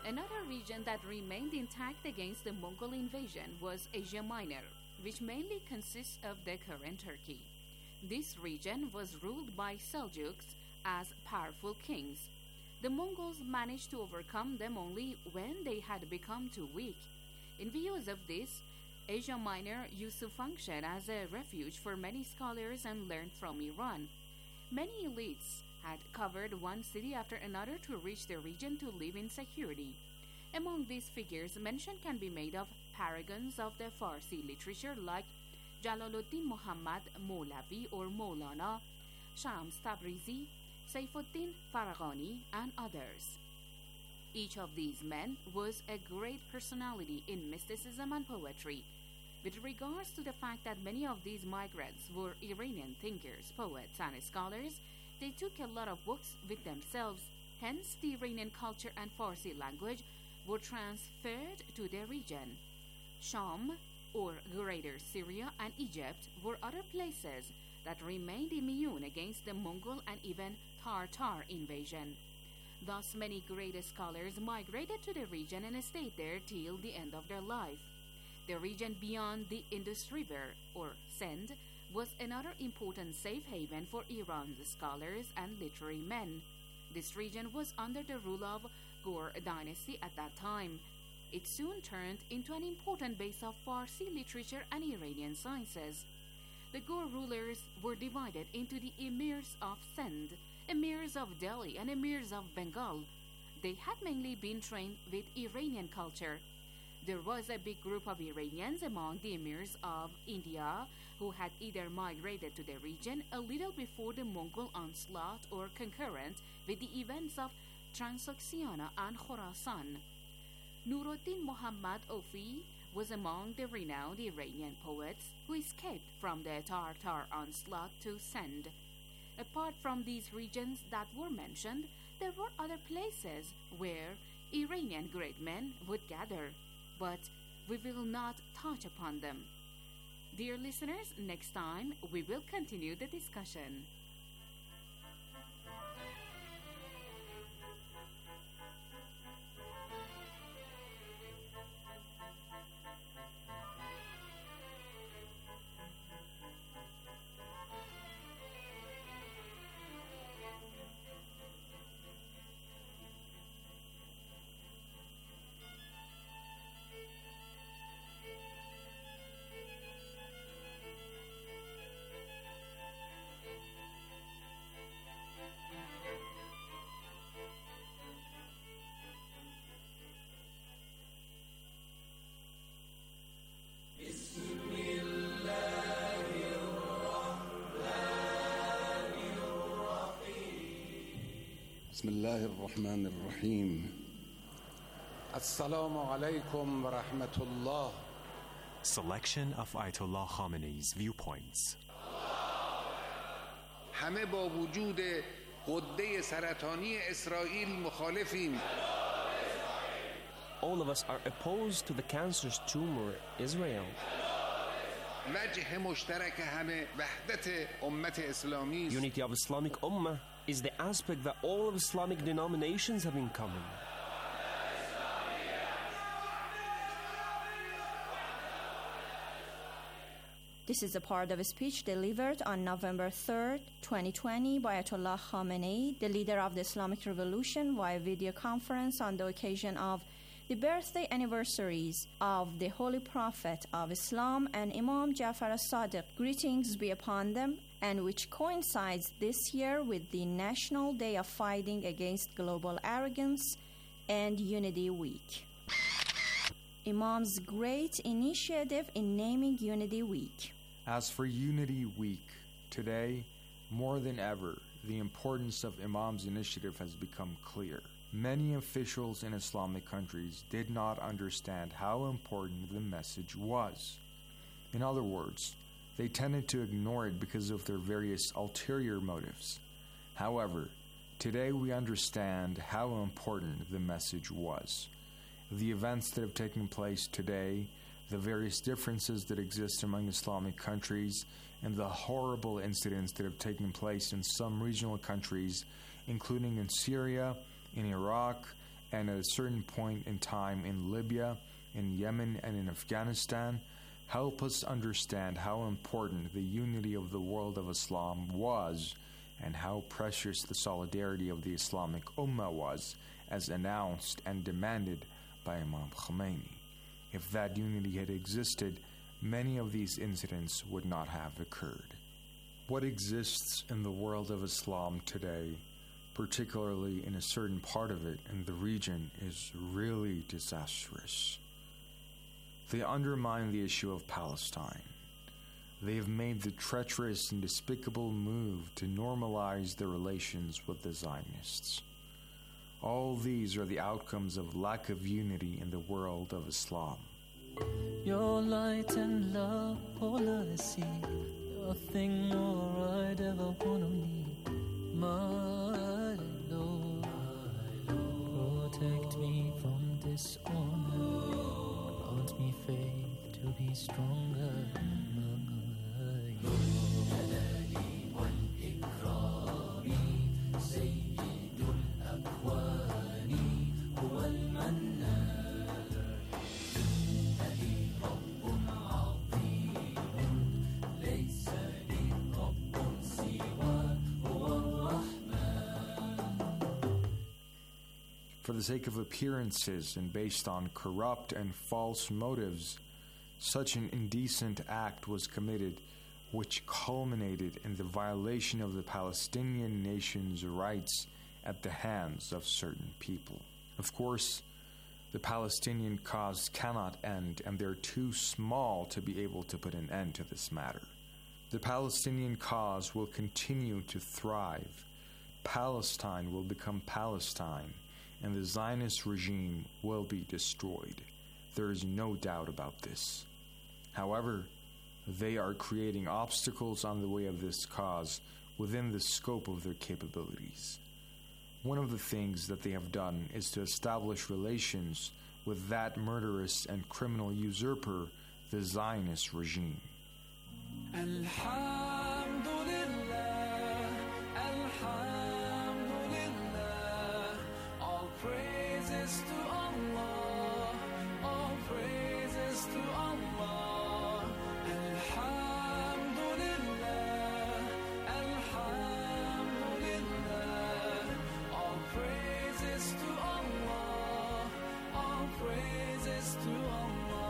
Another region that remained intact against the Mongol invasion was Asia Minor, which mainly consists of the current Turkey. This region was ruled by Seljuks as powerful kings. The Mongols managed to overcome them only when they had become too weak. In view of this, Asia Minor used to function as a refuge for many scholars and learned from Iran. Many elites had covered one city after another to reach the region to live in security. Among these figures, mention can be made of paragons of the Farsi literature like Jalaluddin Muhammad Molavi or Maulana, Shams Tabrizi, Saifuddin Farghani, and others. Each of these men was a great personality in mysticism and poetry. With regards to the fact that many of these migrants were Iranian thinkers, poets, and scholars, they took a lot of books with themselves. Hence, the Iranian culture and Farsi language were transferred to the region. Sham, or Greater Syria, and Egypt were other places that remained immune against the Mongol and even Tartar invasion. Thus, many great scholars migrated to the region and stayed there till the end of their life. The region beyond the Indus River, or Sindh, was another important safe haven for Iran's scholars and literary men. This region was under the rule of Ghor dynasty at that time. It soon turned into an important base of Farsi literature and Iranian sciences. The Ghor rulers were divided into the emirs of Sindh, emirs of Delhi, and emirs of Bengal. They had mainly been trained with Iranian culture. There was a big group of Iranians among the emirs of India who had either migrated to the region a little before the Mongol onslaught or concurrent with the events of Transoxiana and Khorasan. Nuruddin Muhammad Ofi was among the renowned Iranian poets who escaped from the Tartar onslaught to Sindh. Apart from these regions that were mentioned, there were other places where Iranian great men would gather, but we will not touch upon them. Dear listeners, next time we will continue the discussion. بسم الله الرحمن الرحیم. السلام علیکم و رحمت الله. Selection of Ayatollah Khamenei's viewpoints. همه با وجود غده سرطانی اسرائیل مخالفیم. All of us are opposed to the cancerous tumor Israel. وجه مشترک همه وحدت امت اسلامی. Unity of Islamic Ummah is the aspect that all of Islamic denominations have in common. This is a part of a speech delivered on November 3rd, 2020 by Ayatollah Khamenei, the leader of the Islamic Revolution, via video conference on the occasion of the birthday anniversaries of the Holy Prophet of Islam and Imam Jafar as-Sadiq, greetings be upon them, and which coincides this year with the National Day of Fighting Against Global Arrogance and Unity Week. Imam's great initiative in naming Unity Week. As for Unity Week, today, more than ever, the importance of Imam's initiative has become clear. Many officials in Islamic countries did not understand how important the message was. In other words, they tended to ignore it because of their various ulterior motives. However, today we understand how important the message was. The events that have taken place today, the various differences that exist among Islamic countries, and the horrible incidents that have taken place in some regional countries, including in Syria, in Iraq, and at a certain point in time in Libya, in Yemen, and in Afghanistan, help us understand how important the unity of the world of Islam was and how precious the solidarity of the Islamic Ummah was, as announced and demanded by Imam Khomeini. If that unity had existed, many of these incidents would not have occurred. What exists in the world of Islam today, particularly in a certain part of it in the region, is really disastrous. They undermine the issue of Palestine. They have made the treacherous and despicable move to normalize their relations with the Zionists. All these are the outcomes of lack of unity in the world of Islam. Your light and love, all I see, nothing more I'd ever wanna need. My Lord, protect me from dishonor, grant me faith to be stronger. For the sake of appearances and based on corrupt and false motives, such an indecent act was committed, which culminated in the violation of the Palestinian nation's rights at the hands of certain people. Of course, the Palestinian cause cannot end, and they're too small to be able to put an end to this matter. The Palestinian cause will continue to thrive. Palestine will become Palestine, and the Zionist regime will be destroyed. There is no doubt about this. However, they are creating obstacles on the way of this cause within the scope of their capabilities. One of the things that they have done is to establish relations with that murderous and criminal usurper, the Zionist regime. Alhamdulillah, Alhamdulillah, all praises to Allah, all praises to Allah. Alhamdulillah, Alhamdulillah, all praises to Allah, all praises to Allah.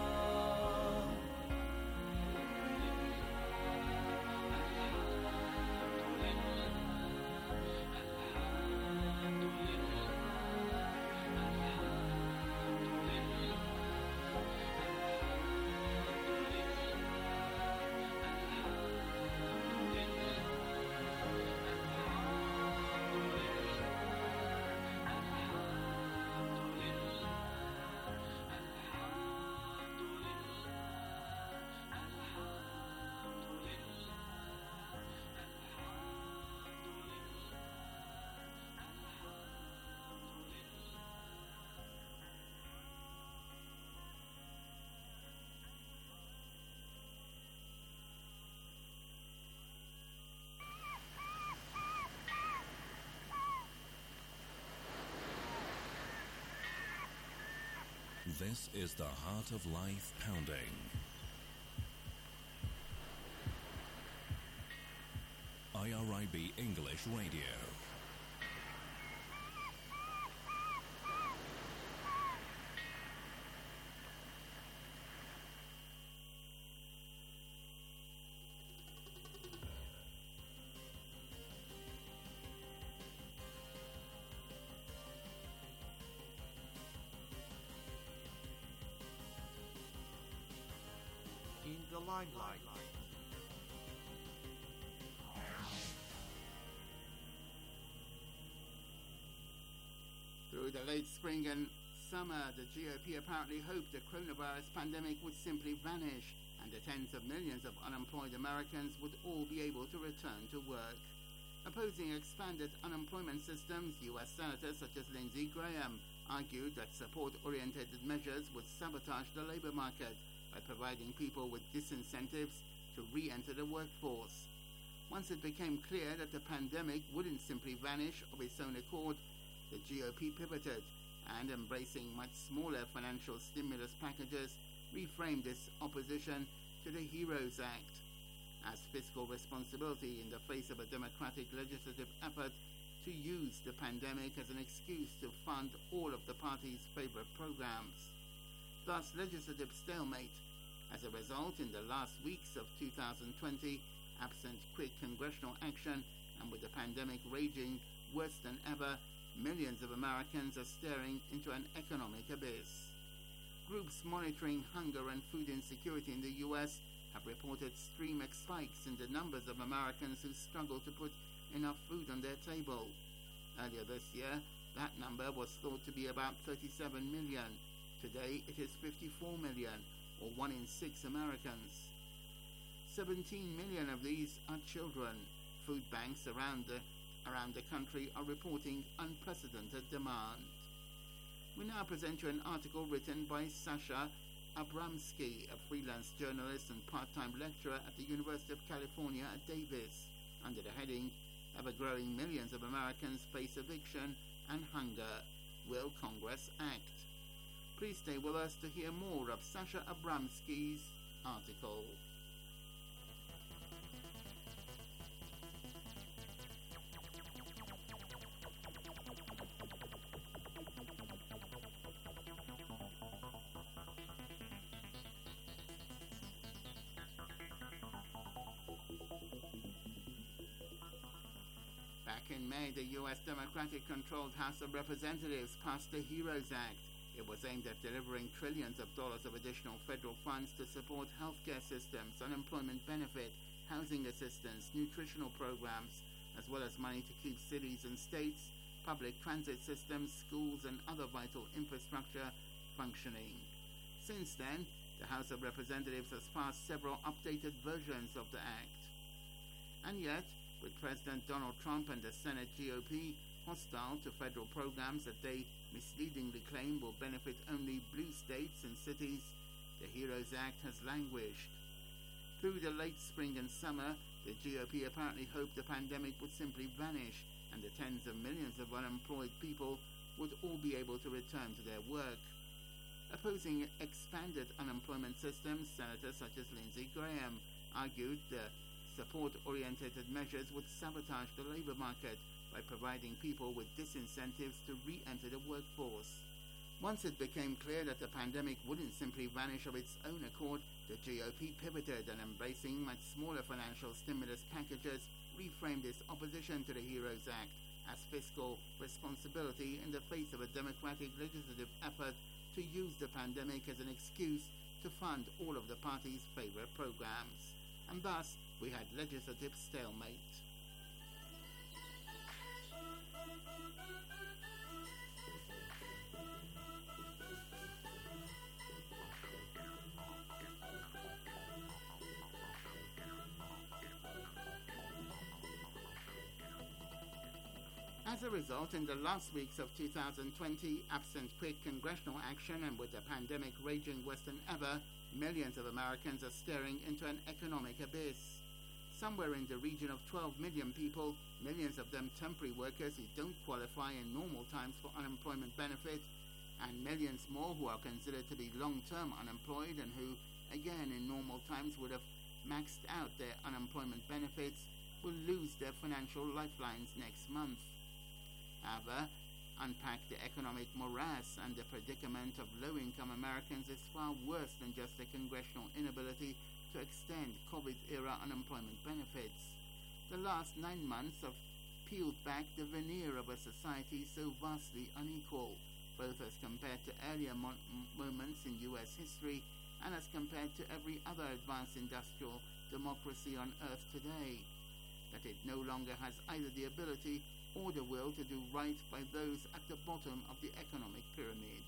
This is the Heart of Life Pounding. IRIB English Radio. In the limelight. Through the late spring and summer, the GOP apparently hoped the coronavirus pandemic would simply vanish and the tens of millions of unemployed Americans would all be able to return to work. Opposing expanded unemployment systems, U.S. senators such as Lindsey Graham argued that support-oriented measures would sabotage the labor market by providing people with disincentives to re-enter the workforce. Once it became clear that the pandemic wouldn't simply vanish of its own accord, the GOP pivoted and embracing much smaller financial stimulus packages reframed its opposition to the HEROES Act as fiscal responsibility in the face of a democratic legislative effort to use the pandemic as an excuse to fund all of the party's favorite programs. Thus, legislative stalemate. As a result, in the last weeks of 2020, absent quick congressional action and with the pandemic raging worse than ever, millions of Americans are staring into an economic abyss. Groups monitoring hunger and food insecurity in the U.S. have reported extreme spikes in the numbers of Americans who struggle to put enough food on their table. Earlier this year, that number was thought to be about 37 million. Today, it is 54 million, or 1 in 6 Americans. 17 million of these are children. Food banks around the country are reporting unprecedented demand. We now present you an article written by Sasha Abramsky, a freelance journalist and part-time lecturer at the University of California at Davis, under the heading, Ever-Growing Millions of Americans Face Eviction and Hunger. Will Congress Act? Please stay with us to hear more of Sasha Abramsky's article. Back in May, the U.S. Democratic-controlled House of Representatives passed the HEROES Act. It was aimed at delivering trillions of dollars of additional federal funds to support healthcare systems, unemployment benefit, housing assistance, nutritional programs, as well as money to keep cities and states, public transit systems, schools, and other vital infrastructure functioning. Since then, the House of Representatives has passed several updated versions of the Act. And yet, with President Donald Trump and the Senate GOP hostile to federal programs that they misleadingly claim will benefit only blue states and cities, the HEROES Act has languished. Through the late spring and summer, the GOP apparently hoped the pandemic would simply vanish and the tens of millions of unemployed people would all be able to return to their work. Opposing expanded unemployment systems, senators such as Lindsey Graham argued the support-oriented measures would sabotage the labor market by providing people with disincentives to re-enter the workforce. Once it became clear that the pandemic wouldn't simply vanish of its own accord, the GOP pivoted and, embracing much smaller financial stimulus packages, reframed its opposition to the HEROES Act as fiscal responsibility in the face of a democratic legislative effort to use the pandemic as an excuse to fund all of the party's favorite programs. And thus, we had legislative stalemate. As a result, in the last weeks of 2020, absent quick congressional action and with the pandemic raging worse than ever, millions of Americans are staring into an economic abyss. Somewhere in the region of 12 million people, millions of them temporary workers who don't qualify in normal times for unemployment benefit, and millions more who are considered to be long-term unemployed and who, again in normal times, would have maxed out their unemployment benefits, will lose their financial lifelines next month. However, unpack the economic morass and the predicament of low-income Americans is far worse than just a congressional inability to extend COVID-era unemployment benefits. The last 9 months have peeled back the veneer of a society so vastly unequal, both as compared to earlier moments in U.S. history and as compared to every other advanced industrial democracy on earth today, that it no longer has either the ability or the will to do right by those at the bottom of the economic pyramid.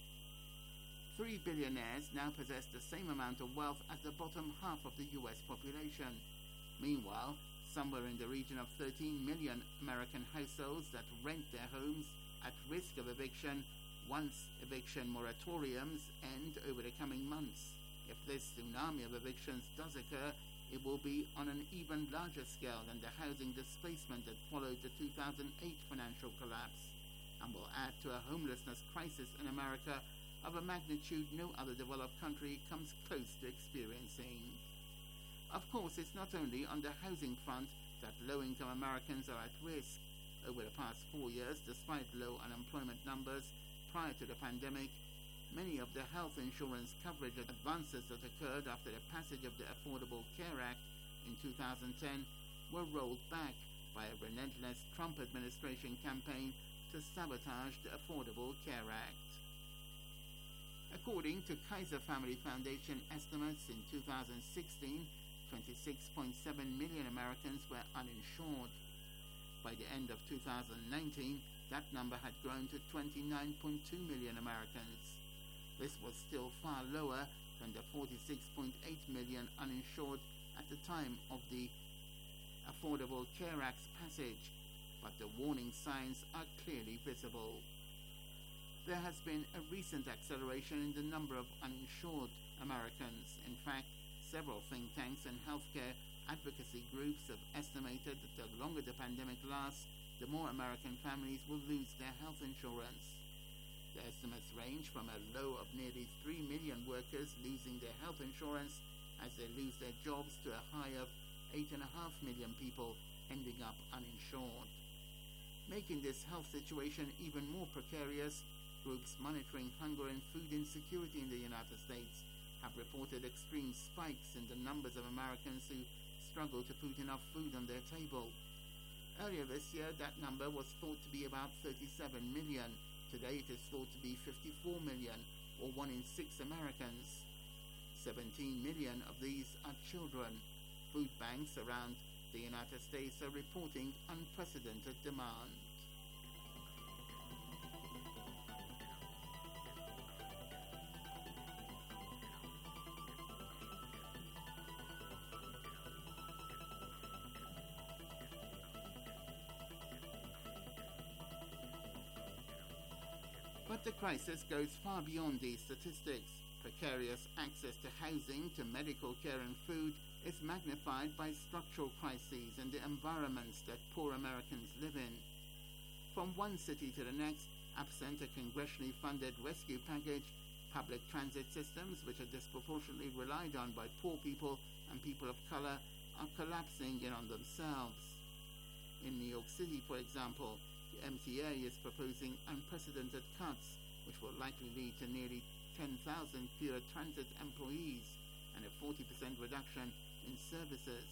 3 billionaires now possess the same amount of wealth as the bottom half of the U.S. population. Meanwhile, somewhere in the region of 13 million American households that rent their homes at risk of eviction once eviction moratoriums end over the coming months. If this tsunami of evictions does occur, it will be on an even larger scale than the housing displacement that followed the 2008 financial collapse. and will add to a homelessness crisis in America of a magnitude no other developed country comes close to experiencing. Of course, it's not only on the housing front that low-income Americans are at risk. Over the past 4 years, despite low unemployment numbers prior to the pandemic, many of the health insurance coverage advances that occurred after the passage of the Affordable Care Act in 2010 were rolled back by a relentless Trump administration campaign to sabotage the Affordable Care Act. According to Kaiser Family Foundation estimates, in 2016, 26.7 million Americans were uninsured. By the end of 2019, that number had grown to 29.2 million Americans. This was still far lower than the 46.8 million uninsured at the time of the Affordable Care Act's passage, but the warning signs are clearly visible. There has been a recent acceleration in the number of uninsured Americans. In fact, several think tanks and healthcare advocacy groups have estimated that the longer the pandemic lasts, the more American families will lose their health insurance. The estimates range from a low of nearly 3 million workers losing their health insurance as they lose their jobs to a high of 8.5 million people ending up uninsured. Making this health situation even more precarious, groups monitoring hunger and food insecurity in the United States have reported extreme spikes in the numbers of Americans who struggle to put enough food on their table. Earlier this year, that number was thought to be about 37 million. Today, it is thought to be 54 million, or 1 in 6 Americans. 17 million of these are children. Food banks around the United States are reporting unprecedented demand. But the crisis goes far beyond these statistics. Precarious access to housing, to medical care and food is magnified by structural crises and the environments that poor Americans live in. From one city to the next, absent a congressionally funded rescue package, public transit systems, which are disproportionately relied on by poor people and people of color, are collapsing in on themselves. In New York City, for example, the MTA is proposing unprecedented cuts, which will likely lead to nearly 10,000 fewer transit employees and a 40% reduction in services.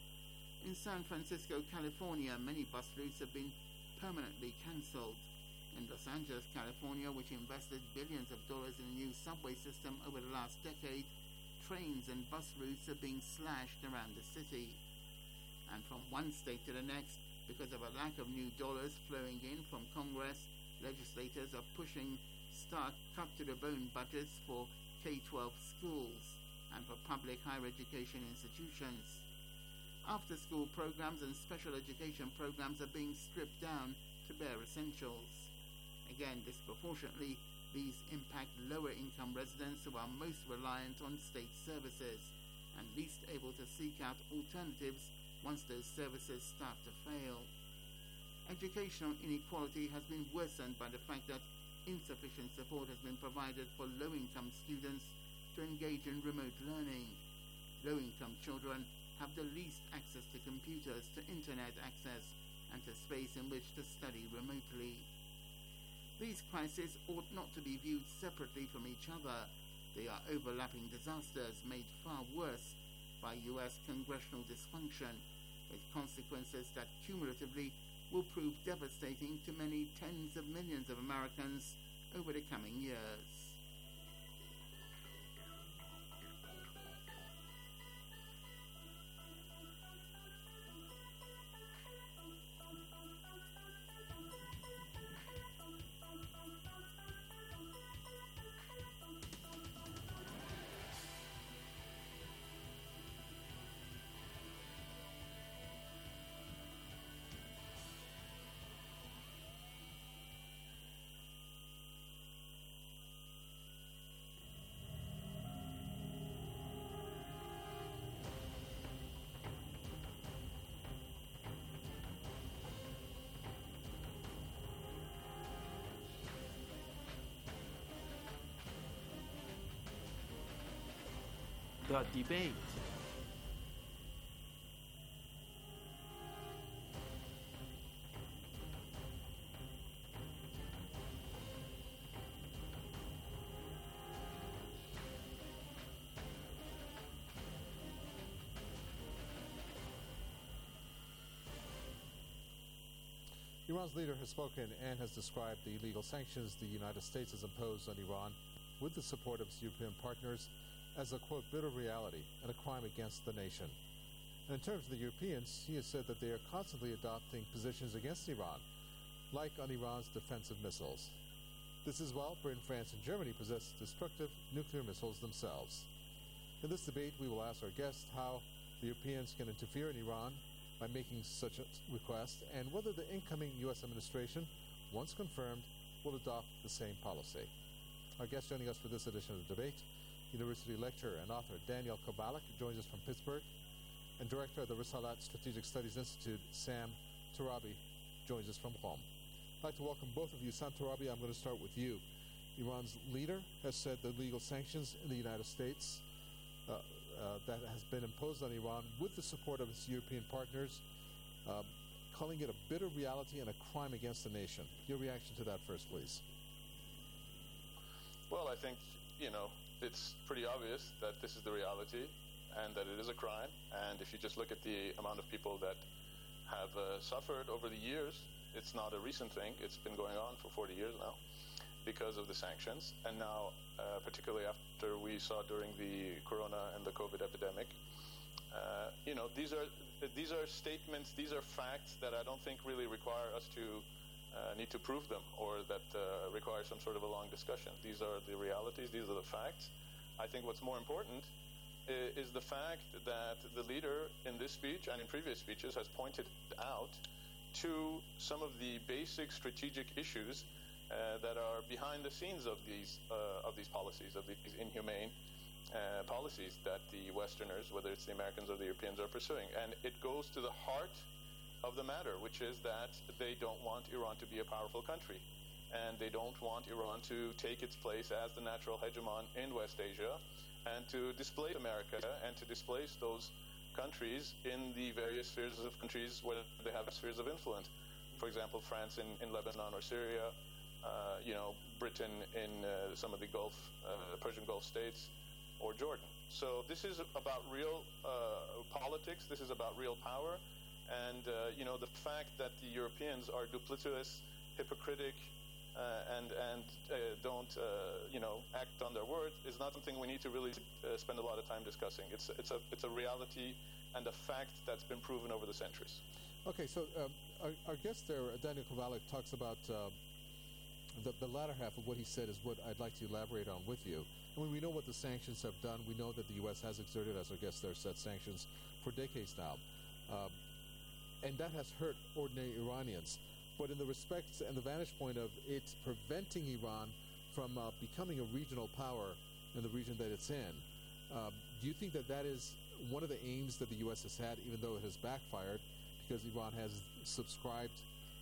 In San Francisco, California, many bus routes have been permanently cancelled. In Los Angeles, California, which invested billions of dollars in a new subway system over the last decade, trains and bus routes are being slashed around the city. And from one state to the next, because of a lack of new dollars flowing in from Congress, legislators are pushing stark cut-to-the-bone budgets for K-12 schools and for public higher education institutions. After-school programs and special education programs are being stripped down to bare essentials. Again, disproportionately, these impact lower-income residents who are most reliant on state services and least able to seek out alternatives once those services start to fail. Educational inequality has been worsened by the fact that insufficient support has been provided for low-income students to engage in remote learning. Low-income children have the least access to computers, to internet access, and to space in which to study remotely. These crises ought not to be viewed separately from each other. They are overlapping disasters made far worse by U.S. congressional dysfunction, with consequences that cumulatively will prove devastating to many tens of millions of Americans over the coming years. The Debate. Iran's leader has spoken and has described the illegal sanctions the United States has imposed on Iran with the support of its European partners as a, quote, bitter reality and a crime against the nation. And in terms of the Europeans, he has said that they are constantly adopting positions against Iran, like on Iran's defensive missiles. This is while Britain, France, and Germany possess destructive nuclear missiles themselves. In this debate, we will ask our guests how the Europeans can interfere in Iran by making such a request, and whether the incoming U.S. administration, once confirmed, will adopt the same policy. Our guest joining us for this edition of the debate, university lecturer and author Daniel Kovalik, joins us from Pittsburgh, and director of the Risalat Strategic Studies Institute, Sam Torabi, joins us from Qom. I'd like to welcome both of you. Sam Torabi, I'm going to start with you. Iran's leader has said the legal sanctions in the United States that has been imposed on Iran with the support of its European partners, calling it a bitter reality and a crime against the nation. Your reaction to that first, please. Well, I think, it's pretty obvious that this is the reality and that it is a crime. And if you just look at the amount of people that have suffered over the years, it's not a recent thing. It's been going on for 40 years now because of the sanctions. And now, particularly after we saw during the corona and the COVID epidemic, these are statements, these are facts that I don't think really require us to need to prove them or that require some sort of a long discussion. These are the realities, these are the facts. I think what's more important is the fact that the leader in this speech and in previous speeches has pointed out to some of the basic strategic issues that are behind the scenes of these policies, of these inhumane policies that the Westerners, whether it's the Americans or the Europeans, are pursuing. And it goes to the heart of the matter, which is that they don't want Iran to be a powerful country. And they don't want Iran to take its place as the natural hegemon in West Asia and to displace America and to displace those countries in the various spheres of countries where they have spheres of influence. For example, France in Lebanon or Syria, Britain in some of the Persian Gulf states, or Jordan. So this is about real politics. This is about real power. And, the fact that the Europeans are duplicitous, hypocritic, and don't, act on their word is not something we need to really spend a lot of time discussing. It's a reality and a fact that's been proven over the centuries. Okay, so our guest there, Daniel Kovalik, talks about the latter half of what he said is what I'd like to elaborate on with you. I mean, we know what the sanctions have done. We know that the U.S. has exerted, as our guest there said, sanctions for decades now. And that has hurt ordinary Iranians. But in the respect and the vantage point of it preventing Iran from becoming a regional power in the region that it's in, do you think that that is one of the aims that the U.S. has had, even though it has backfired, because Iran has subscribed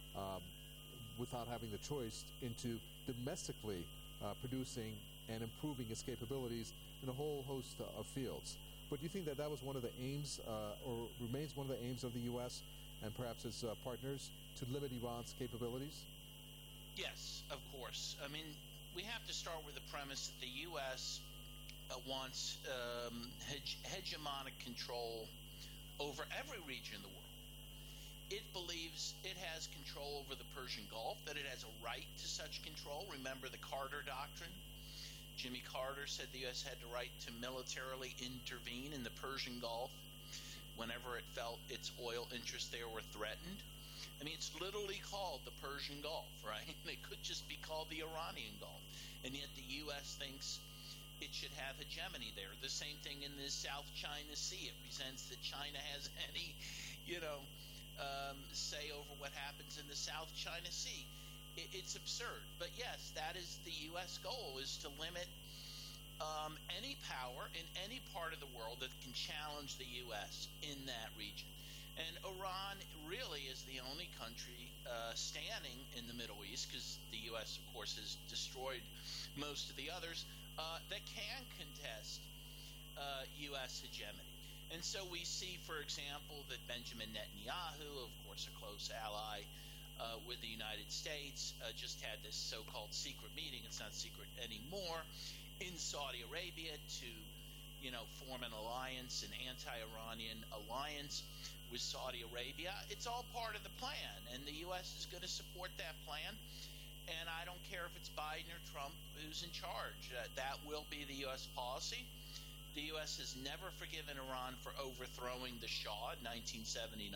without having the choice into domestically producing and improving its capabilities in a whole host of fields? But do you think that that was one of the aims, or remains one of the aims of the U.S. and perhaps its partners, to limit Iran's capabilities? Yes, of course. I mean, we have to start with the premise that the U.S. Wants hegemonic control over every region in the world. It believes it has control over the Persian Gulf, that it has a right to such control. Remember the Carter Doctrine? Jimmy Carter said the U.S. had the right to militarily intervene in the Persian Gulf whenever it felt its oil interests there were threatened. I mean, it's literally called the Persian Gulf, right? It could just be called the Iranian Gulf. And yet the U.S. thinks it should have hegemony there. The same thing in the South China Sea. It resents that China has any, say over what happens in the South China Sea. It's absurd. But yes, that is the U.S. goal, is to limit any power in any part of the world that can challenge the U.S. in that region. And Iran really is the only country standing in the Middle East, because the U.S., of course, has destroyed most of the others, that can contest U.S. hegemony. And so we see, for example, that Benjamin Netanyahu, of course a close ally with the United States, just had this so-called secret meeting, it's not secret anymore, in Saudi Arabia to, form an alliance, an anti-Iranian alliance with Saudi Arabia. It's all part of the plan, and the U.S. is going to support that plan. And I don't care if it's Biden or Trump who's in charge. That will be the U.S. policy. The U.S. has never forgiven Iran for overthrowing the Shah in 1979.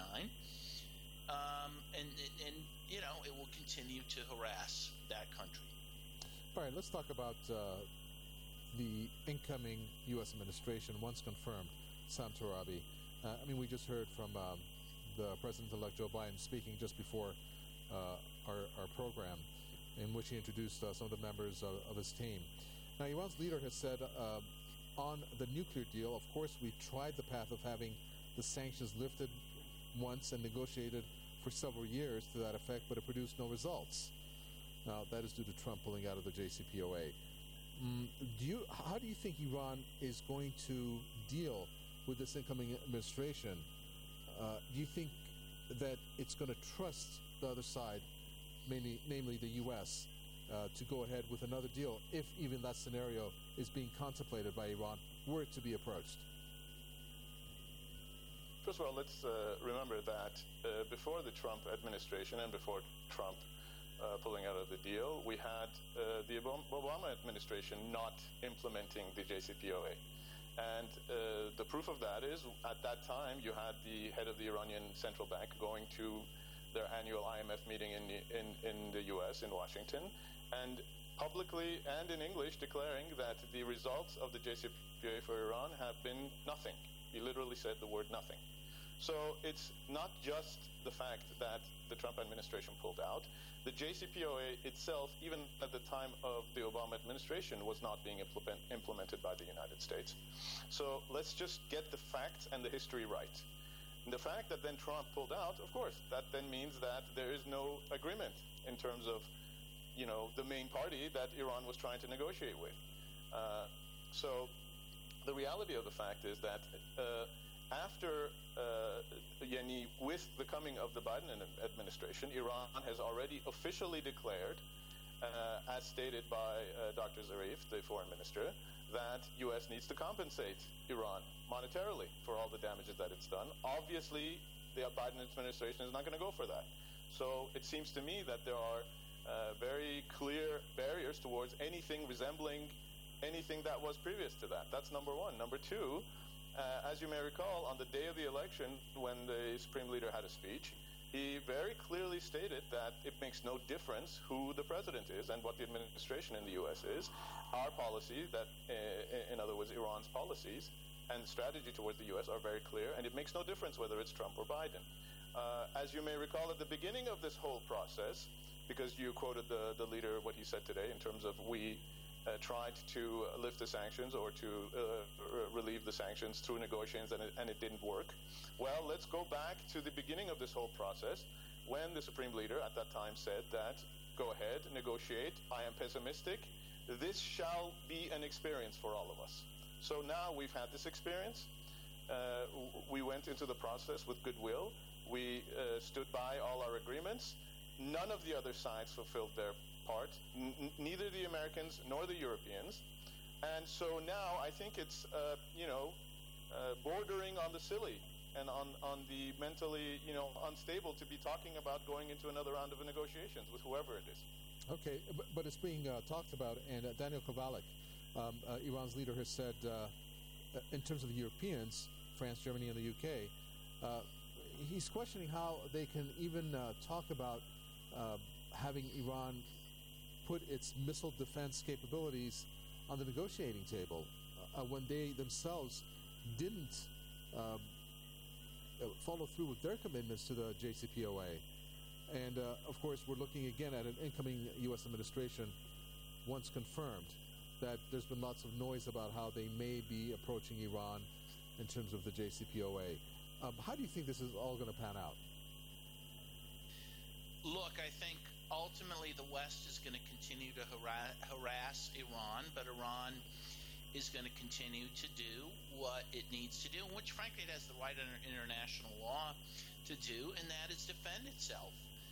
And it will continue to harass that country. All right, let's talk about the incoming U.S. administration, once confirmed, Sam Torabi. We just heard from the President-elect Joe Biden speaking just before our program, in which he introduced some of the members of his team. Now, Iran's leader has said on the nuclear deal, of course, we tried the path of having the sanctions lifted once and negotiated for several years to that effect, but it produced no results. Now, that is due to Trump pulling out of the JCPOA. How do you think Iran is going to deal with this incoming administration? Do you think that it's going to trust the other side, namely the U.S., to go ahead with another deal, if even that scenario is being contemplated by Iran, were it to be approached? First of all, let's remember that before the Trump administration and before Trump pulling out of the deal, we had the Obama administration not implementing the JCPOA. And the proof of that is, at that time, you had the head of the Iranian Central Bank going to their annual IMF meeting in the U.S., in Washington, and publicly and in English declaring that the results of the JCPOA for Iran have been nothing. He literally said the word nothing. So it's not just the fact that the Trump administration pulled out. The JCPOA itself, even at the time of the Obama administration, was not being implemented by the United States. So let's just get the facts and the history right. And the fact that then Trump pulled out, of course, that then means that there is no agreement in terms of, the main party that Iran was trying to negotiate with. So the reality of the fact is that after with the coming of the Biden administration, Iran has already officially declared, as stated by Dr. Zarif, the foreign minister, that U.S. needs to compensate Iran monetarily for all the damages that it's done. Obviously, the Biden administration is not going to go for that. So it seems to me that there are very clear barriers towards anything resembling anything that was previous to that. That's number one. Number two, as you may recall, on the day of the election, when the Supreme Leader had a speech, he very clearly stated that it makes no difference who the president is and what the administration in the U.S. is. Our policy, that, in other words, Iran's policies and strategy towards the U.S. are very clear, and it makes no difference whether it's Trump or Biden. As you may recall, at the beginning of this whole process, because you quoted the leader, what he said today, in terms of we tried to lift the sanctions or to relieve the sanctions through negotiations, and it didn't work. Well, let's go back to the beginning of this whole process, when the Supreme Leader at that time said that, go ahead, negotiate, I am pessimistic, this shall be an experience for all of us. So now we've had this experience. We went into the process with goodwill. We stood by all our agreements. None of the other sides fulfilled their part, neither the Americans nor the Europeans. And so now I think it's, bordering on the silly and on the mentally, unstable to be talking about going into another round of negotiations with whoever it is. Okay, but it's being talked about, and Daniel Kovalik, Iran's leader, has said, in terms of the Europeans, France, Germany, and the UK, he's questioning how they can even talk about having Iran put its missile defense capabilities on the negotiating table when they themselves didn't follow through with their commitments to the JCPOA. And, of course, we're looking again at an incoming U.S. administration, once confirmed, that there's been lots of noise about how they may be approaching Iran in terms of the JCPOA. How do you think this is all going to pan out? Look, I think ultimately the West is going to continue to harass Iran, but Iran is going to continue to do what it needs to do, which frankly it has the right under international law to do, and that is defend itself.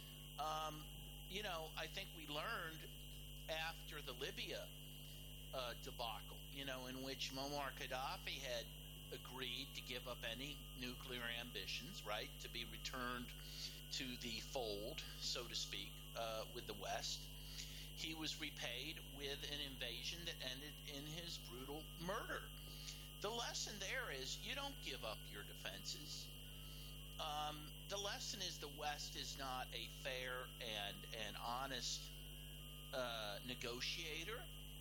I think we learned after the Libya debacle, in which Muammar Gaddafi had agreed to give up any nuclear ambitions, right, to be returned to the fold, so to speak, with the West. He was repaid with an invasion that ended in his brutal murder. The lesson there is you don't give up your defenses. The lesson is the West is not a fair and honest negotiator.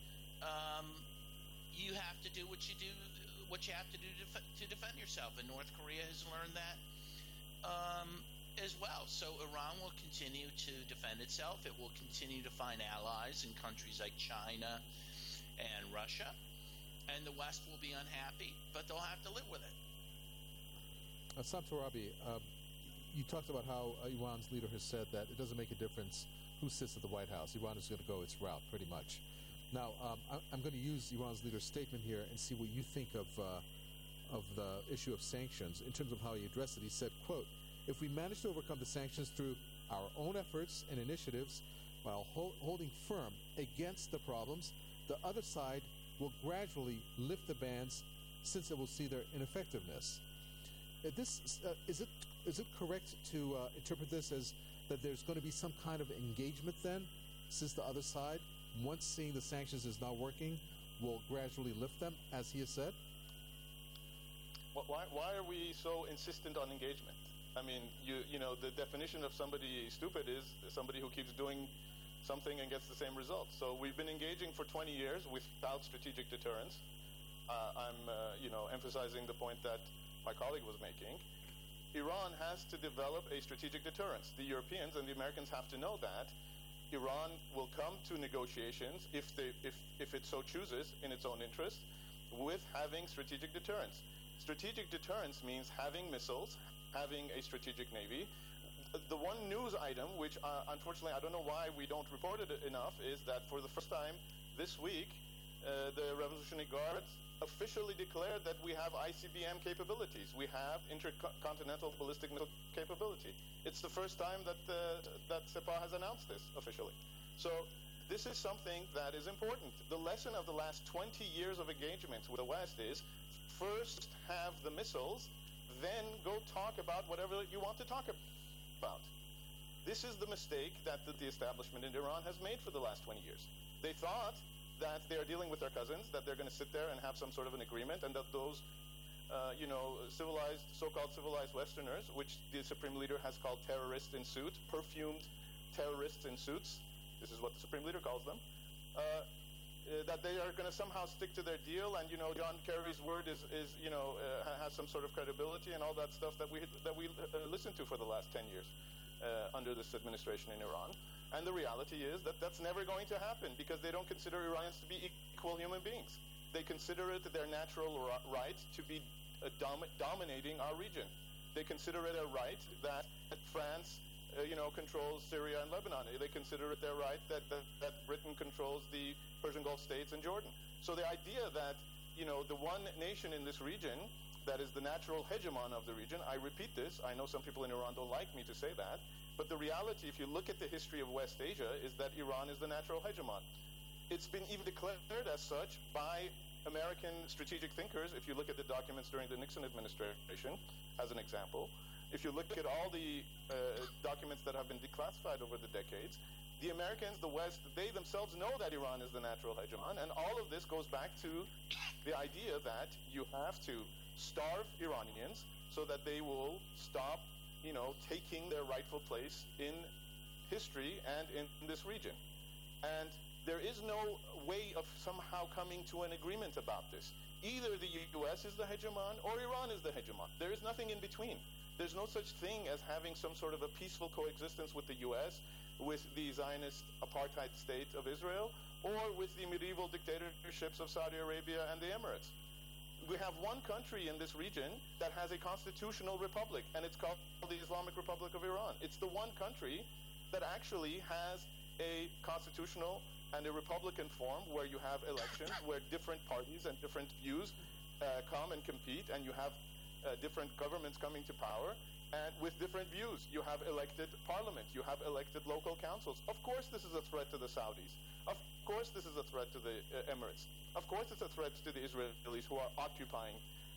You have to do what you have to do to defend yourself, and North Korea has learned that as well. So Iran will continue to defend itself. It will continue to find allies in countries like China and Russia, and the West will be unhappy, but they'll have to live with it. Sam Torabi, you talked about how Iran's leader has said that it doesn't make a difference who sits at the White House. Iran is going to go its route, pretty much. Now, I'm going to use Iran's leader's statement here and see what you think of the issue of sanctions in terms of how he addressed it. He said, quote, "If we manage to overcome the sanctions through our own efforts and initiatives while holding firm against the problems, the other side will gradually lift the bans since it will see their ineffectiveness." Is it correct to interpret this as that there's going to be some kind of engagement then, since the other side, once seeing the sanctions is not working, will gradually lift them, as he has said? Well, why are we so insistent on engagement? I mean, the definition of somebody stupid is somebody who keeps doing something and gets the same results. So we've been engaging for 20 years without strategic deterrence. I'm emphasizing the point that my colleague was making. Iran has to develop a strategic deterrence. The Europeans and the Americans have to know that Iran will come to negotiations if it so chooses in its own interest with having strategic deterrence. Strategic deterrence means having missiles, having a strategic navy. The one news item, which unfortunately I don't know why we don't report it enough, is that for the first time this week, the Revolutionary Guards officially declared that we have ICBM capabilities. We have intercontinental ballistic missile capability. It's the first time that Sepah has announced this officially. So this is something that is important. The lesson of the last 20 years of engagements with the West is first have the missiles, then go talk about whatever you want to talk about. This is the mistake that the establishment in Iran has made for the last 20 years. They thought that they are dealing with their cousins, that they're going to sit there and have some sort of an agreement, and that those, so-called civilized Westerners, which the Supreme Leader has called terrorists in suits, perfumed terrorists in suits, this is what the Supreme Leader calls them, that they are going to somehow stick to their deal, and John Kerry's word is has some sort of credibility, and all that stuff that we listened to for the last 10 years under this administration in Iran. And the reality is that that's never going to happen because they don't consider Iranians to be equal human beings. They consider it their natural right to be dominating our region. They consider it a right that France, controls Syria and Lebanon. They consider it their right that Britain controls the Persian Gulf states and Jordan. So the idea that, the one nation in this region that is the natural hegemon of the region, I repeat this, I know some people in Iran don't like me to say that, but the reality, if you look at the history of West Asia, is that Iran is the natural hegemon. It's been even declared as such by American strategic thinkers. If you look at the documents during the Nixon administration, as an example, if you look at all the documents that have been declassified over the decades, the Americans, the West, they themselves know that Iran is the natural hegemon, and all of this goes back to the idea that you have to starve Iranians so that they will stop taking their rightful place in history and in this region. And there is no way of somehow coming to an agreement about this. Either the U.S. is the hegemon or Iran is the hegemon. There is nothing in between. There's no such thing as having some sort of a peaceful coexistence with the U.S., with the Zionist apartheid state of Israel, or with the medieval dictatorships of Saudi Arabia and the Emirates. We have one country in this region that has a constitutional republic, and it's called the Islamic Republic of Iran. It's the one country that actually has a constitutional and a Republican form where you have elections where different parties and different views come and compete, and you have different governments coming to power, and with different views. You have elected parliament. You have elected local councils. Of course this is a threat to the Saudis. Of course this is a threat to the Emirates. Of course it's a threat to the Israelis who are occupying,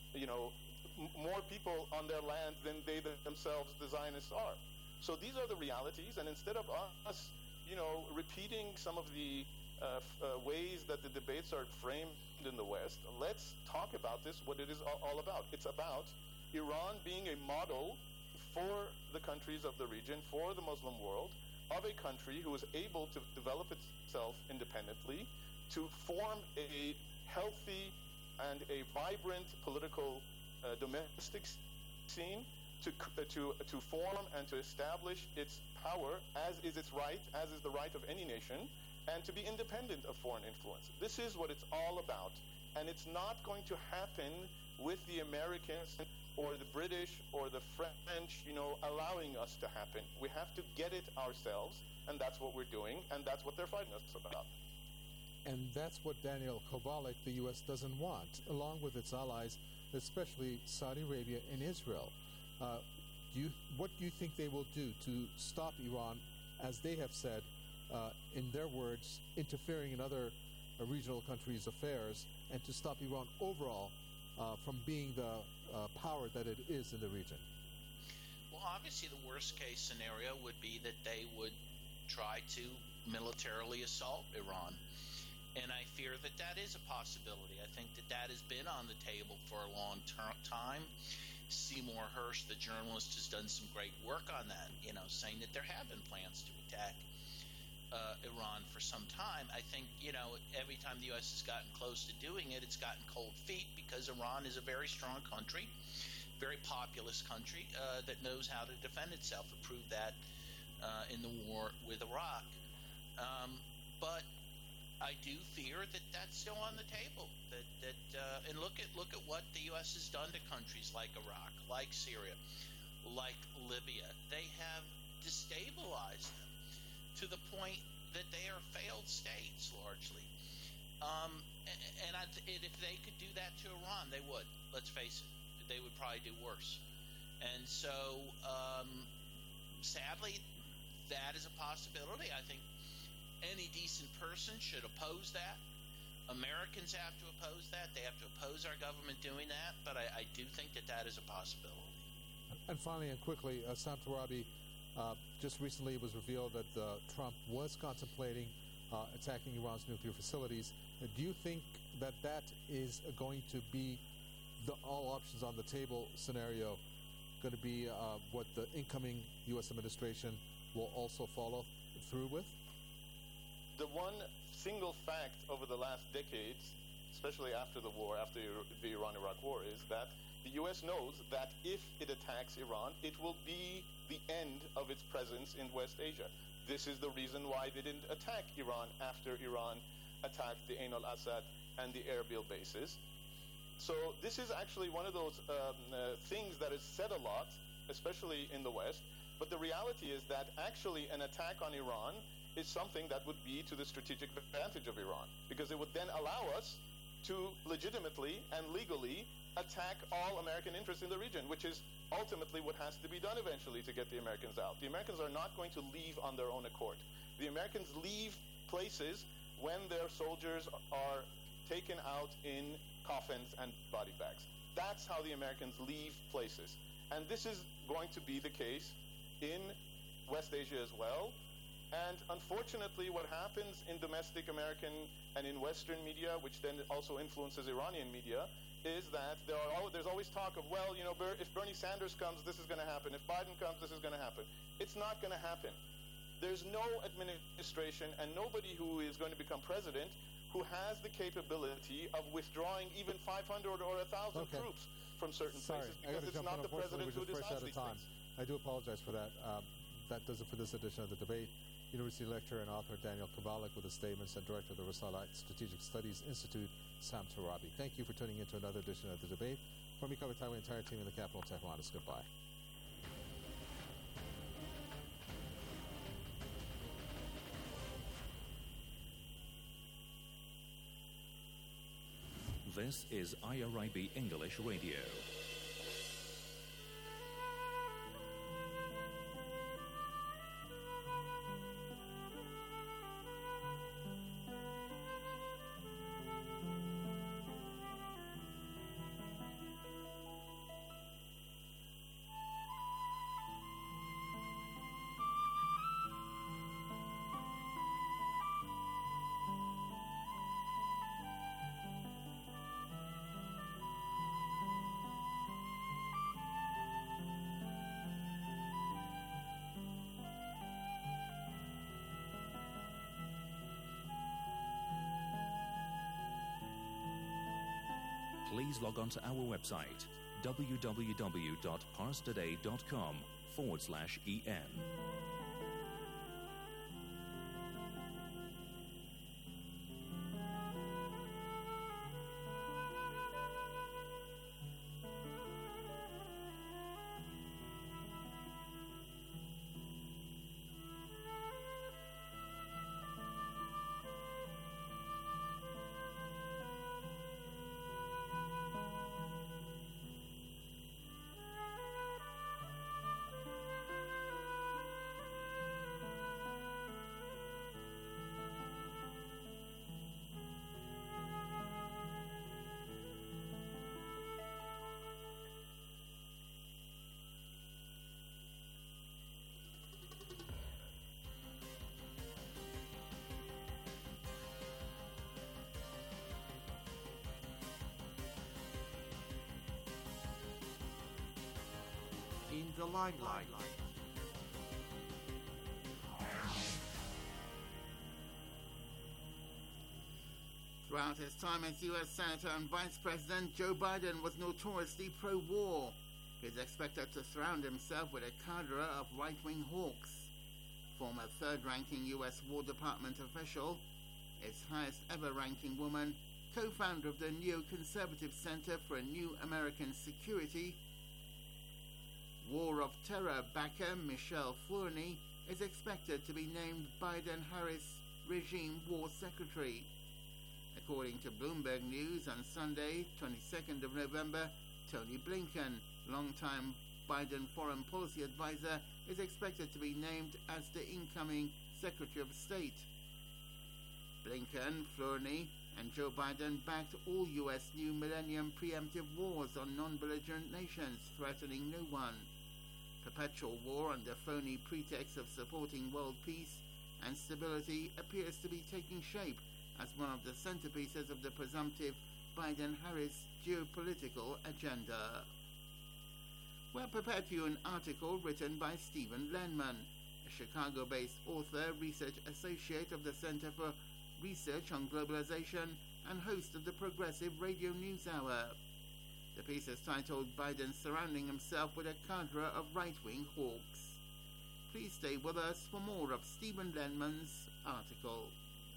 more people on their land than they themselves, the Zionists, are. So these are the realities, and instead of us, repeating some of the ways that the debates are framed in the West, let's talk about this, what it is all about. It's about Iran being a model for the countries of the region, for the Muslim world, of a country who is able to develop itself independently, to form a healthy and a vibrant political domestic scene, to form and to establish its power as is its right, as is the right of any nation, and to be independent of foreign influence. This is what it's all about. And it's not going to happen with the Americans or the British or the French, allowing us to happen. We have to get it ourselves, and that's what we're doing, and that's what they're fighting us about. And that's what Daniel Kovalik, the U.S., doesn't want, along with its allies, especially Saudi Arabia and Israel. What do you think they will do to stop Iran, as they have said, in their words, interfering in other regional countries' affairs, and to stop Iran overall from being the power that it is in the region? Well, obviously the worst case scenario would be that they would try to militarily assault Iran. And I fear that that is a possibility. I think that has been on the table for a long time. Seymour Hersh, the journalist, has done some great work on that, saying that there have been plans to attack Iran for some time. I think, every time the U.S. has gotten close to doing it, it's gotten cold feet, because Iran is a very strong country, very populous country that knows how to defend itself. It proved that in the war with Iraq. But I do fear that that's still on the table. And look at what the U.S. has done to countries like Iraq, like Syria, like Libya. They have destabilized them to the point that they are failed states largely. And if they could do that to Iran, they would. Let's face it, they would probably do worse. And so, sadly, that is a possibility. I think any decent person should oppose that. Americans have to oppose that. They have to oppose our government doing that. But I do think that is a possibility. And finally and quickly, Sam Torabi, just recently it was revealed that Trump was contemplating attacking Iran's nuclear facilities. Do you think that is going to be the all options on the table scenario, going to be what the incoming U.S. administration will also follow through with? The one single fact over the last decades, especially after the war, after the Iran-Iraq war, is that the U.S. knows that if it attacks Iran, it will be the end of its presence in West Asia. This is the reason why they didn't attack Iran after Iran attacked the Ain al-Assad and the Erbil bases. So this is actually one of those things that is said a lot, especially in the West. But the reality is that actually an attack on Iran is something that would be to the strategic advantage of Iran, because it would then allow us to legitimately and legally attack all American interests in the region, which is ultimately what has to be done eventually to get the Americans out. The Americans are not going to leave on their own accord. The Americans leave places when their soldiers are taken out in coffins and body bags. That's how the Americans leave places. And this is going to be the case in West Asia as well. And unfortunately, what happens in domestic American and in Western media, which then also influences Iranian media, is that there's always talk of, well, if Bernie Sanders comes, this is going to happen. If Biden comes, this is going to happen. It's not going to happen. There's no administration and nobody who is going to become president who has the capability of withdrawing even 500 or 1,000 troops from certain places, because it's not the president who decides these things. I do apologize for that. That does it for this edition of the debate. University lecturer and author Daniel Kovalik with the statements, and director of the Risala Strategic Studies Institute, Sam Torabi. Thank you for tuning in to another edition of the debate. From me, Kaveh Tawi, entire team in the capital of Tehran, is goodbye. This is IRIB English Radio. Please log on to our website, www.parstoday.com/en. In the limelight. Throughout his time as U.S. Senator and Vice President, Joe Biden was notoriously pro-war. He is expected to surround himself with a cadre of right-wing hawks. Former third-ranking U.S. War Department official, its highest-ever ranking woman, co-founder of the Neoconservative Center for a New American Security, War of Terror backer Michelle Flourney is expected to be named Biden-Harris Regime War Secretary. According to Bloomberg News on Sunday, 22nd of November, Tony Blinken, longtime Biden foreign policy advisor, is expected to be named as the incoming Secretary of State. Blinken, Flourney, and Joe Biden backed all U.S. new millennium preemptive wars on non-belligerent nations, threatening no one. Perpetual war under phony pretext of supporting world peace and stability appears to be taking shape as one of the centerpieces of the presumptive Biden-Harris geopolitical agenda. We're prepared for you an article written by Stephen Lenman, a Chicago-based author, research associate of the Center for Research on Globalization and host of the Progressive Radio News Hour. The piece is titled Biden Surrounding Himself with a Cadre of Right-Wing Hawks. Please stay with us for more of Stephen Lenman's article.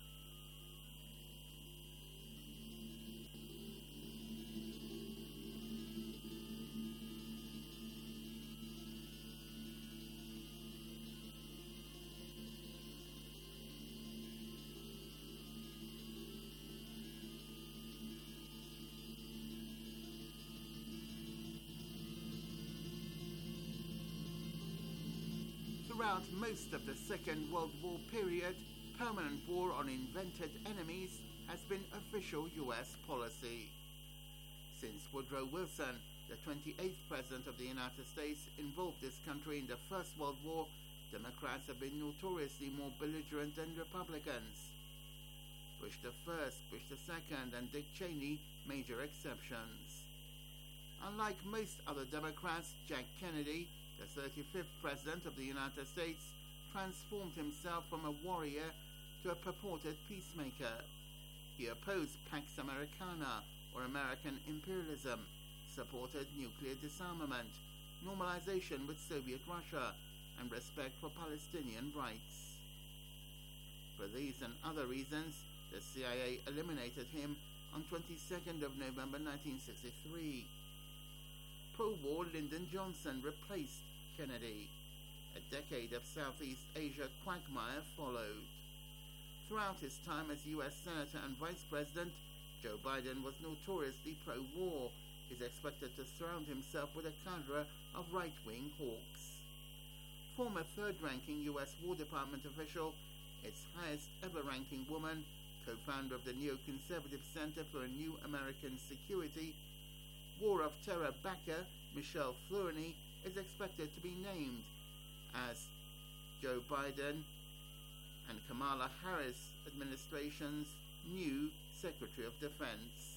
Throughout most of the Second World War period, permanent war on invented enemies has been official U.S. policy. Since Woodrow Wilson, the 28th President of the United States, involved this country in the First World War, Democrats have been notoriously more belligerent than Republicans. Bush the First, Bush the Second, and Dick Cheney major exceptions. Unlike most other Democrats, Jack Kennedy, the 35th President of the United States, transformed himself from a warrior to a purported peacemaker. He opposed Pax Americana, or American imperialism, supported nuclear disarmament, normalization with Soviet Russia, and respect for Palestinian rights. For these and other reasons, the CIA eliminated him on 22nd of November 1963. Pro-war Lyndon Johnson replaced Kennedy. A decade of Southeast Asia quagmire followed. Throughout his time as U.S. Senator and Vice President, Joe Biden was notoriously pro-war, is expected to surround himself with a cadre of right-wing hawks. Former third-ranking U.S. War Department official, its highest-ever-ranking woman, co-founder of the neoconservative Center for a New American Security, War of Terror backer Michelle Fleury is expected to be named as Joe Biden and Kamala Harris administration's new Secretary of Defense.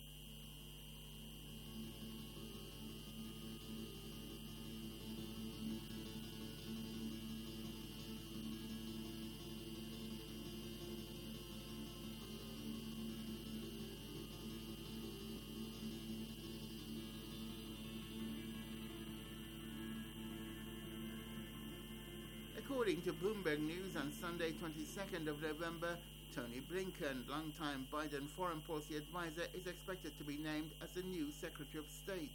According to Bloomberg News on Sunday, 22nd of November, Tony Blinken, longtime Biden foreign policy advisor, is expected to be named as the new Secretary of State.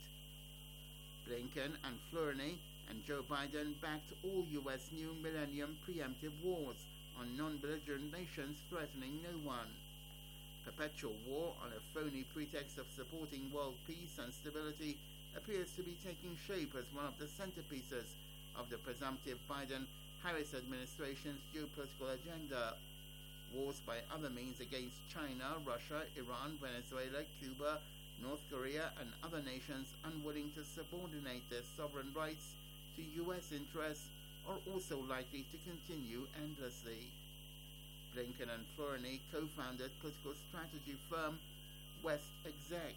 Blinken and Fleury and Joe Biden backed all U.S. new millennium preemptive wars on non-belligerent nations threatening no one. Perpetual war on a phony pretext of supporting world peace and stability appears to be taking shape as one of the centerpieces of the presumptive Biden-Harris administration's geopolitical agenda. Wars by other means against China, Russia, Iran, Venezuela, Cuba, North Korea, and other nations unwilling to subordinate their sovereign rights to U.S. interests are also likely to continue endlessly. Blinken and Fleury co-founded political strategy firm West Exec.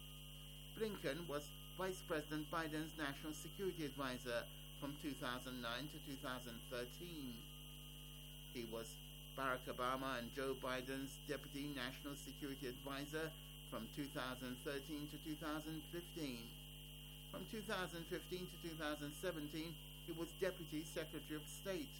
Blinken was Vice President Biden's national security advisor from 2009 to 2013. He was Barack Obama and Joe Biden's Deputy National Security Advisor from 2013 to 2015. From 2015 to 2017, he was Deputy Secretary of State.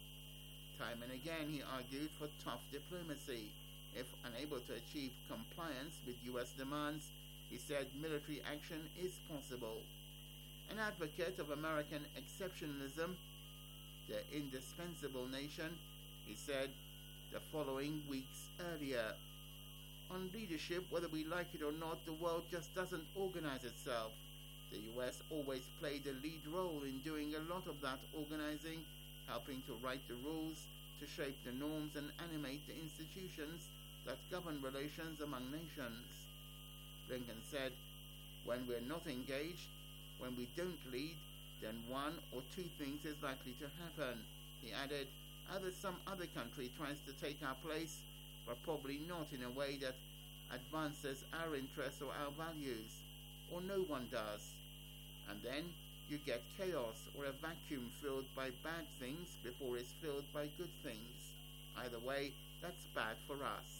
Time and again, he argued for tough diplomacy. If unable to achieve compliance with U.S. demands, he said military action is possible. An advocate of American exceptionalism, the indispensable nation, he said the following weeks earlier. On leadership, whether we like it or not, the world just doesn't organize itself. The U.S. always played a lead role in doing a lot of that organizing, helping to write the rules, to shape the norms and animate the institutions that govern relations among nations. Blinken said, when we're not engaged, when we don't lead, then one or two things is likely to happen. He added, either some other country tries to take our place, but probably not in a way that advances our interests or our values, or no one does. And then you get chaos or a vacuum filled by bad things before it's filled by good things. Either way, that's bad for us.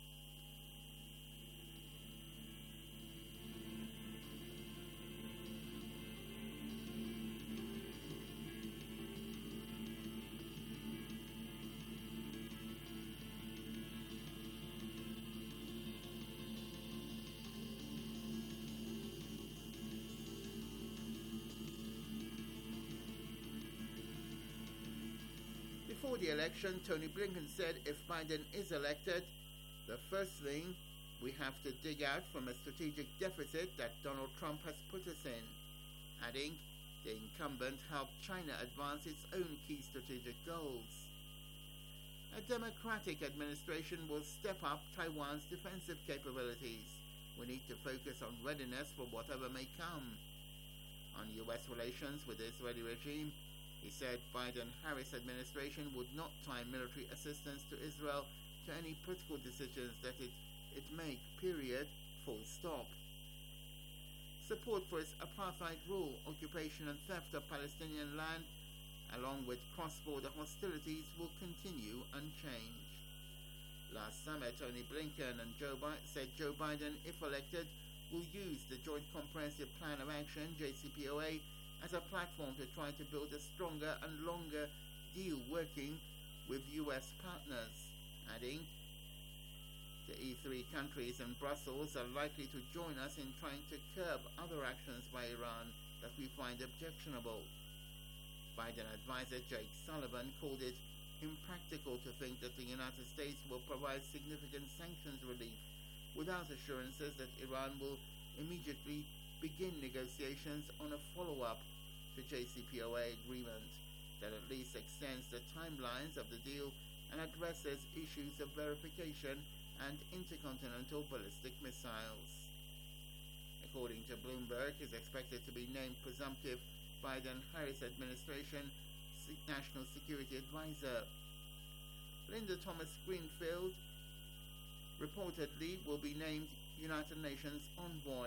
Before the election, Tony Blinken said if Biden is elected, the first thing we have to dig out from a strategic deficit that Donald Trump has put us in, adding the incumbent helped China advance its own key strategic goals. A Democratic administration will step up Taiwan's defensive capabilities. We need to focus on readiness for whatever may come. On U.S. relations with the Israeli regime, he said Biden-Harris administration would not tie military assistance to Israel to any political decisions that it make, period, full stop. Support for its apartheid rule, occupation and theft of Palestinian land, along with cross-border hostilities, will continue unchanged. Last summer, Tony Blinken and said Joe Biden, if elected, will use the Joint Comprehensive Plan of Action, JCPOA, as a platform to try to build a stronger and longer deal working with U.S. partners, adding, the E3 countries and Brussels are likely to join us in trying to curb other actions by Iran that we find objectionable. Biden advisor Jake Sullivan called it impractical to think that the United States will provide significant sanctions relief without assurances that Iran will immediately begin negotiations on a follow-up to JCPOA agreement that at least extends the timelines of the deal and addresses issues of verification and intercontinental ballistic missiles. According to Bloomberg, is expected to be named presumptive Biden-Harris administration National Security Advisor. Linda Thomas-Greenfield reportedly will be named United Nations envoy.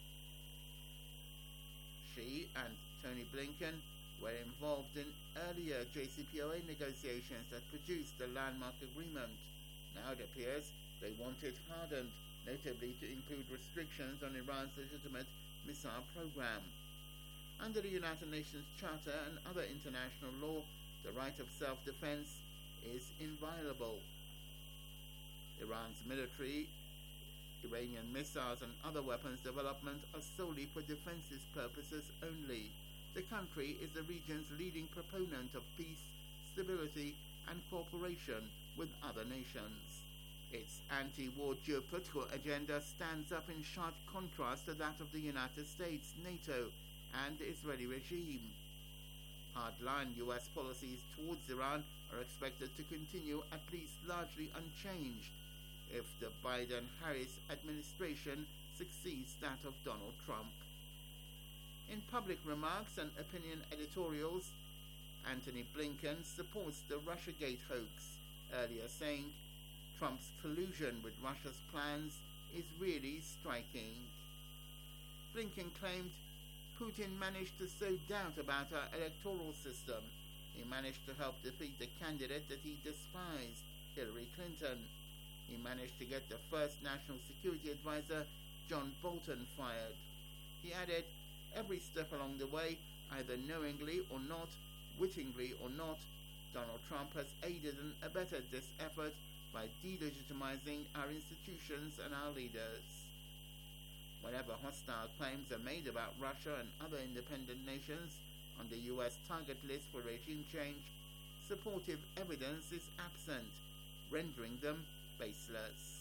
She and Tony Blinken were involved in earlier JCPOA negotiations that produced the landmark agreement. Now it appears they want it hardened, notably to include restrictions on Iran's legitimate missile program. Under the United Nations Charter and other international law, the right of self-defense is inviolable. Iran's military, Iranian missiles and other weapons development are solely for defensive purposes only. The country is the region's leading proponent of peace, stability and cooperation with other nations. Its anti-war geopolitical agenda stands up in sharp contrast to that of the United States, NATO and the Israeli regime. Hardline US policies towards Iran are expected to continue at least largely unchanged if the Biden-Harris administration succeeds that of Donald Trump. In public remarks and opinion editorials, Antony Blinken supports the Russiagate hoax, earlier saying Trump's collusion with Russia's plans is really striking. Blinken claimed Putin managed to sow doubt about our electoral system. He managed to help defeat the candidate that he despised, Hillary Clinton. He managed to get the first National Security Advisor, John Bolton, fired. He added, every step along the way, either knowingly or not, wittingly or not, Donald Trump has aided and abetted this effort by delegitimizing our institutions and our leaders. Whenever hostile claims are made about Russia and other independent nations on the US target list for regime change, supportive evidence is absent, rendering them baseless.